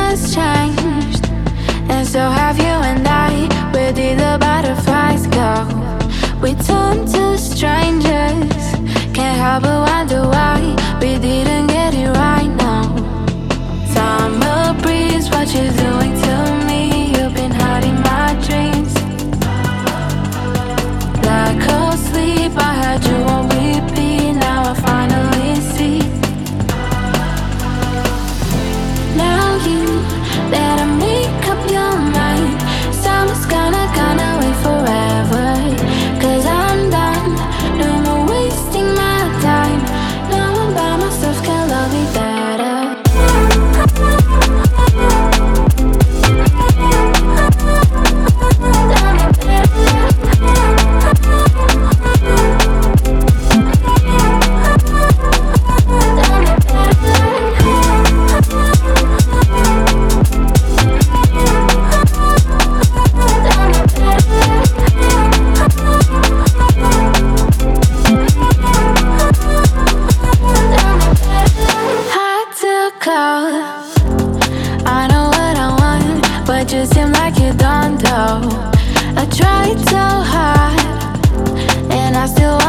has changed, and so have you and I. Where did the butterflies go? We turned to strangers. Can't help but wonder why we didn't get it right now. Summer breeze, what you doing to me? You've been hiding my dreams. Lack of sleep, I had you on repeat. Now I finally see. Now you better make up your mind. Summer's gonna wait forever. 'Cause I'm done, no more wasting my time. Now I'm by myself, can love me better. I know what I want, but you seem like you don't know. I tried so hard, and I still want